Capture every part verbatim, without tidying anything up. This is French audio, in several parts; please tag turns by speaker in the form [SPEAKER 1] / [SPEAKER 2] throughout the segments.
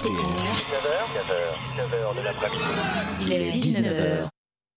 [SPEAKER 1] D R.
[SPEAKER 2] dix-neuf heures, dix-neuf heures, dix-neuf heures de l'après-midi.
[SPEAKER 1] Il est dix-neuf heures.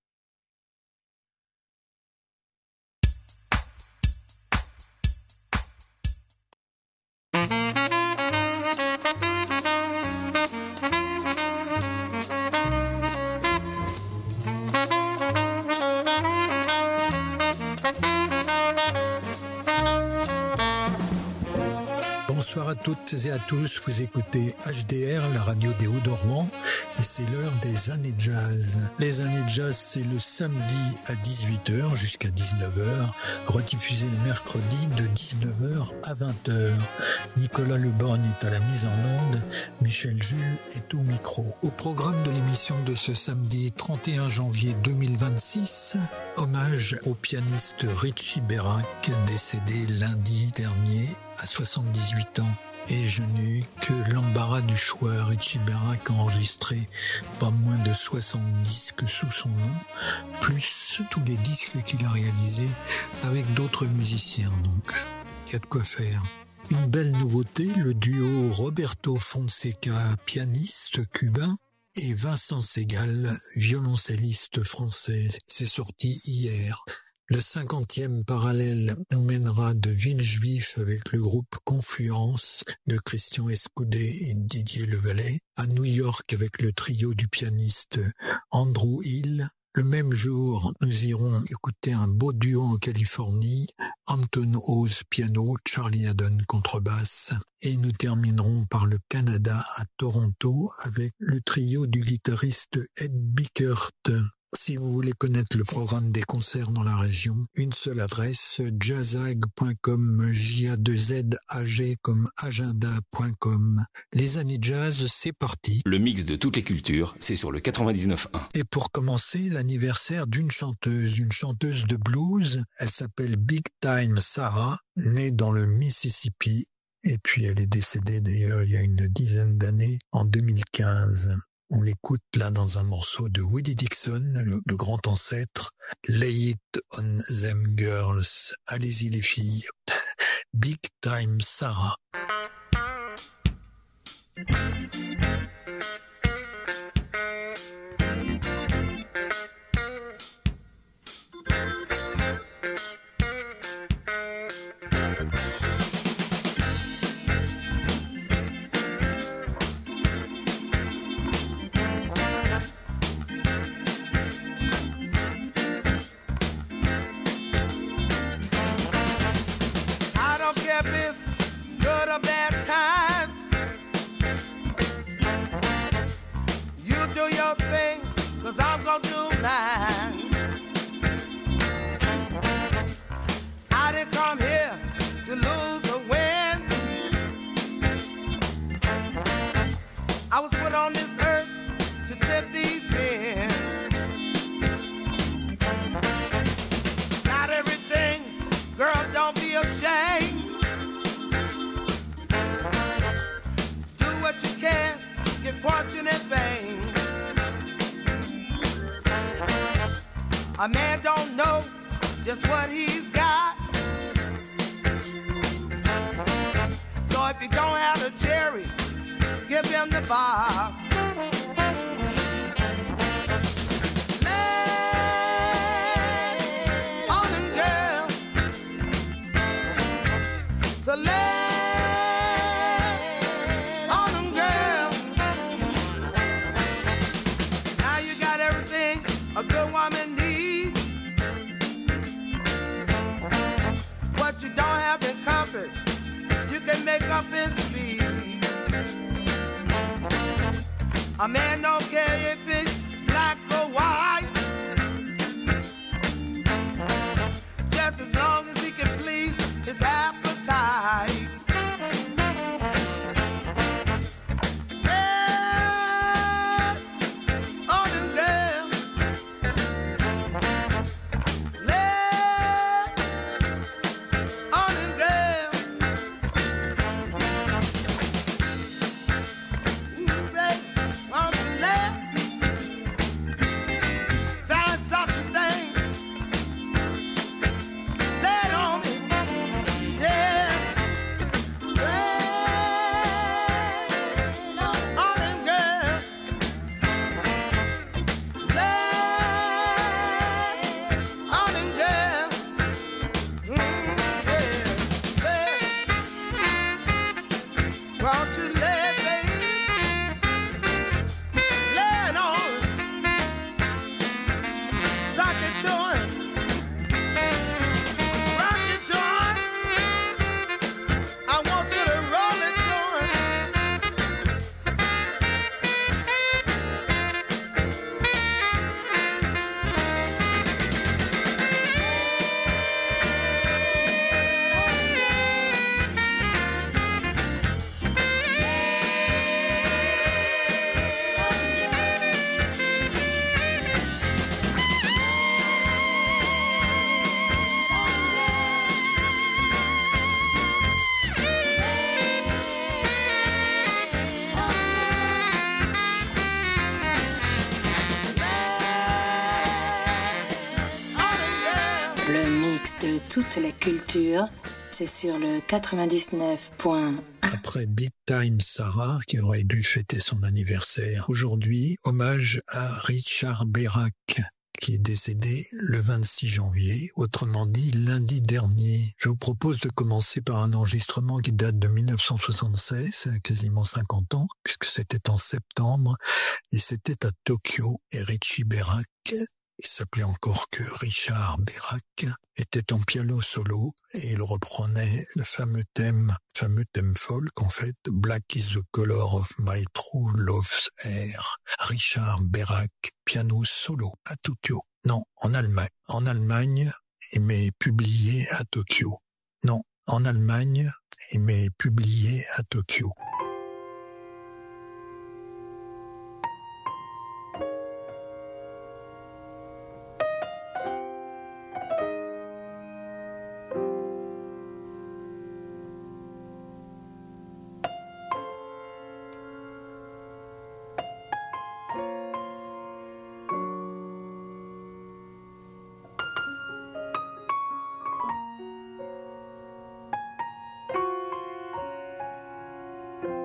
[SPEAKER 3] Bonsoir à toutes et à tous, vous écoutez H D R, la radio des Hauts-de-Rouen, et c'est l'heure des années jazz. Les années jazz, c'est le samedi à dix-huit heures jusqu'à dix-neuf heures, rediffusé le mercredi de dix-neuf heures à vingt heures. Nicolas Leborgne est à la mise en onde, Michel Jules est au micro. Au programme de l'émission de ce samedi trente et un janvier deux mille vingt-six, hommage au pianiste Richie Berak, décédé lundi dernier à soixante-dix-huit ans. Et je n'ai eu que l'embarras du choix. Richie Berak a enregistré pas moins de soixante disques sous son nom, plus tous les disques qu'il a réalisés avec d'autres musiciens. Donc, il y a de quoi faire. Une belle nouveauté, le duo Roberto Fonseca, pianiste cubain, et Vincent Segal, violoncelliste français. C'est sorti hier. Le cinquantième parallèle nous mènera de Villejuif avec le groupe Confluence de Christian Escudé et Didier Levalet à New York avec le trio du pianiste Andrew Hill. Le même jour, nous irons écouter un beau duo en Californie, Anton Oz piano, Charlie Haddon contrebasse. Et nous terminerons par le Canada à Toronto avec le trio du guitariste Ed Bickert. Si vous voulez connaître le programme des concerts dans la région, une seule adresse, jazzag point com, J A deux Z A G comme agenda point com. Les années jazz, c'est parti.
[SPEAKER 1] Le mix de toutes les cultures, c'est sur le quatre-vingt-dix-neuf un.
[SPEAKER 3] Et pour commencer, l'anniversaire d'une chanteuse, une chanteuse de blues. Elle s'appelle Big Time Sarah, née dans le Mississippi. Et puis elle est décédée d'ailleurs il y a une dizaine d'années, en deux mille quinze. On l'écoute là dans un morceau de Willie Dixon, le, le grand ancêtre. Lay it on them girls. Allez-y les filles. Big Time Sarah.
[SPEAKER 4] Good or bad time, you do your thing, cause I'm gonna do mine. I didn't come here to lose or win. I was put on this earth to tip these men. Not everything, girl, don't be ashamed. What you can, get fortune and fame. A man don't know just what he's got. So if you don't have a cherry, give him the box. Lay on them girls. So lay a good woman needs. What you don't have in comfort, you can make up in speed. A man don't care if it's black or white, just as long as he can please his appetite. Won't you lay, baby, lay it on, sock it to him, rock it to him. I want you to roll it to him.
[SPEAKER 5] Le mix de toutes les cultures, c'est sur le quatre-vingt-dix-neuf point un.
[SPEAKER 3] Après Big Time Sarah, qui aurait dû fêter son anniversaire aujourd'hui, hommage à Richard Berak, qui est décédé le vingt-six janvier, autrement dit lundi dernier. Je vous propose de commencer par un enregistrement qui date de mille neuf cent soixante-seize, quasiment cinquante ans, puisque c'était en septembre, et c'était à Tokyo, et Richie Berak, il s'appelait encore que Richard Berak, était en piano solo et il reprenait le fameux thème, fameux thème folk en fait, Black is the color of my true love's hair. Richard Berak, piano solo à Tokyo. Non, en Allemagne. En Allemagne, mais publié à Tokyo. Non, en Allemagne, mais publié à Tokyo.
[SPEAKER 6] Thank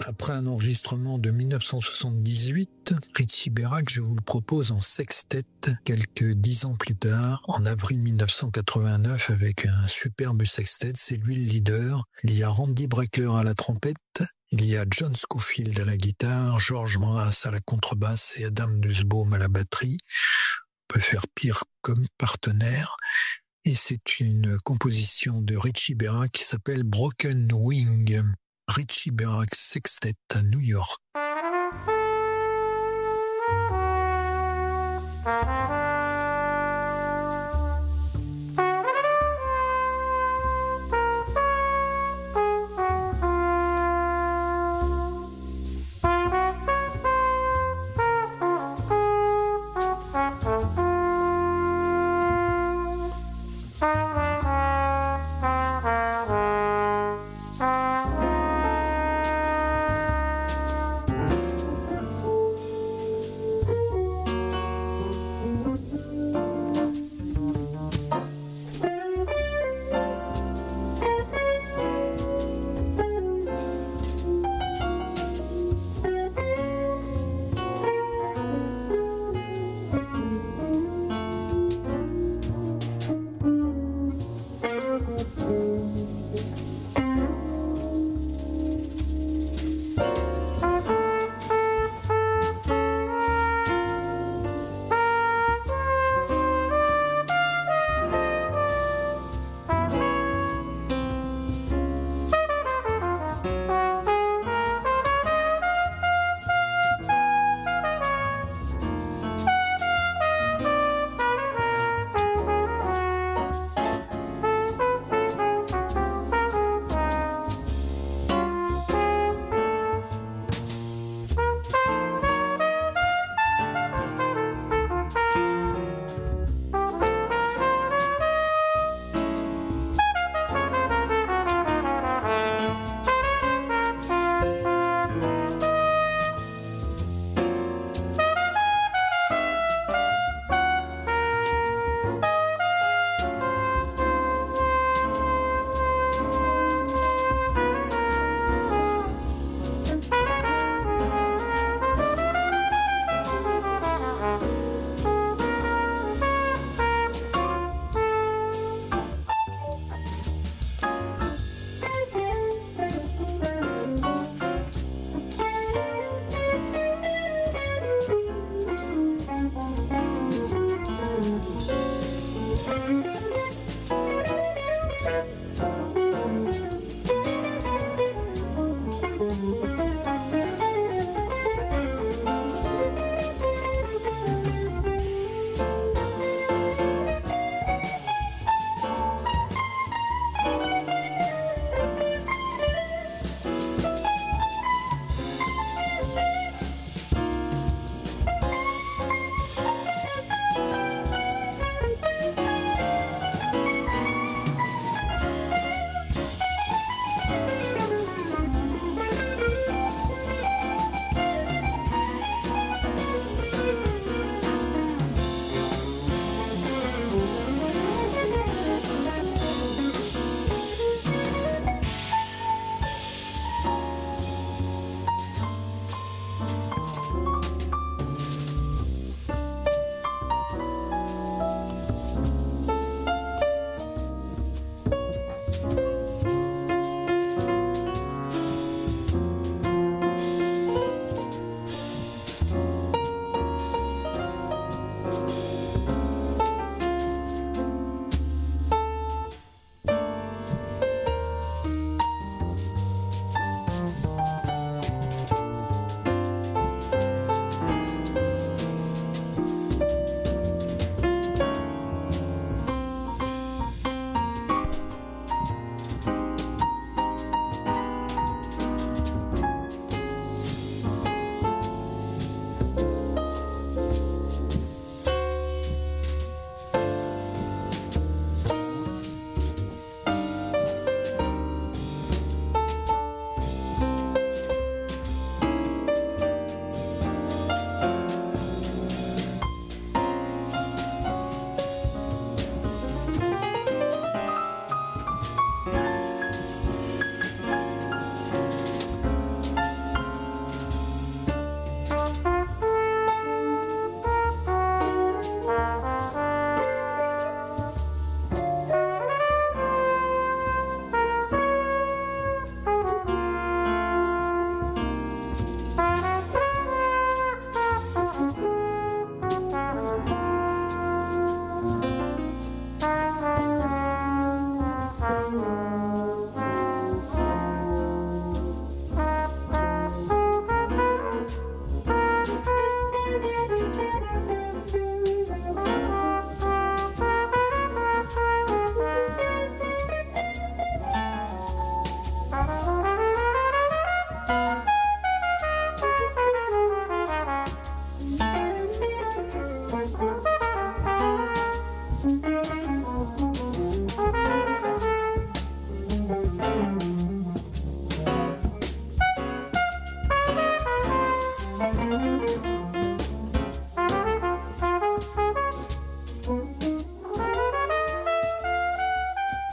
[SPEAKER 3] Après un enregistrement de dix-neuf cent soixante-dix-huit, Richie Berak, je vous le propose en sextet quelques dix ans plus tard, en avril dix-neuf cent quatre-vingt-neuf, avec un superbe sextet. C'est lui le leader. Il y a Randy Brecker à la trompette, il y a John Scofield à la guitare, George Brass à la contrebasse et Adam Nussbaum à la batterie. On peut faire pire comme partenaire. Et c'est une composition de Richie Berak qui s'appelle Broken Wing. Richie Berak Sextet à New York.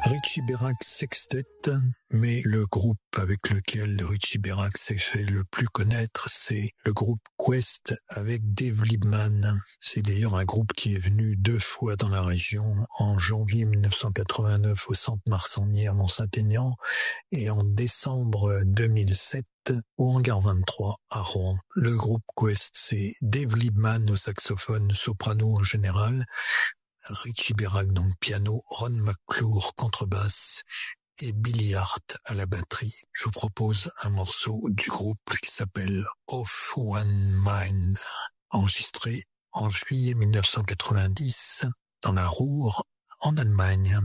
[SPEAKER 3] Richie Berak Sextet, mais le groupe avec lequel Richie Berak s'est fait le plus connaître, c'est le groupe Quest avec Dave Liebman. C'est d'ailleurs un groupe qui est venu deux fois dans la région, en janvier mille neuf cent quatre-vingt-neuf au Centre Marsannier à Mont-Saint-Aignan et en décembre deux mille sept au Hangar vingt-trois à Rouen. Le groupe Quest, c'est Dave Liebman au saxophone, soprano en général, Richie Berak donc piano, Ron McClure contrebasse et Billy Hart à la batterie. Je vous propose un morceau du groupe qui s'appelle Of One Mind, enregistré en juillet mille neuf cent quatre-vingt-dix dans la Ruhr en Allemagne.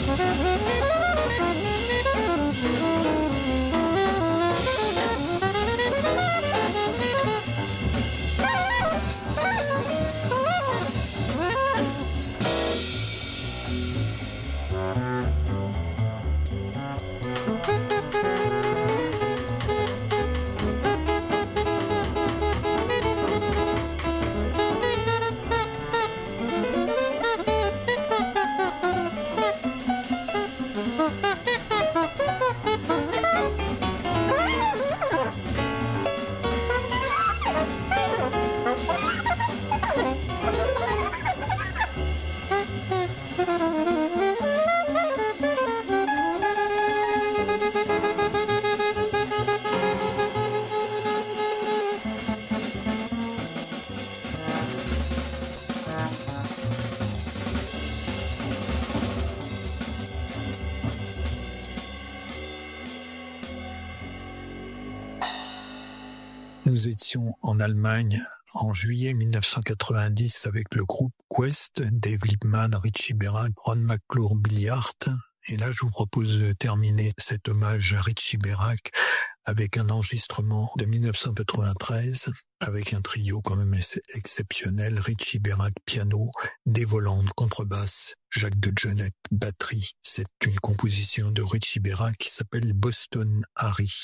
[SPEAKER 3] Nous étions en Allemagne en juillet mille neuf cent quatre-vingt-dix avec le groupe Quest, Dave Liebman, Richie Berak, Ron McClure, Billy Hart. Et là, je vous propose de terminer cet hommage à Richie Berak avec un enregistrement de mille neuf cent quatre-vingt-treize avec un trio quand même exceptionnel. Richie Berak, piano, Dave Holland, contrebasse, Jacques de Jonette, batterie. C'est une composition de Richie Berak qui s'appelle Boston Harry.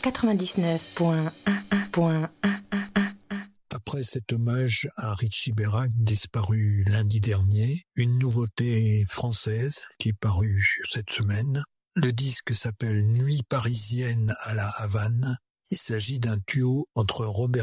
[SPEAKER 5] quatre-vingt-dix-neuf point un.
[SPEAKER 3] Après cet hommage à Richie Berak, disparu lundi dernier, une nouveauté française qui est parue cette semaine. Le disque s'appelle Nuit parisienne à la Havane. Il s'agit d'un duo entre Robert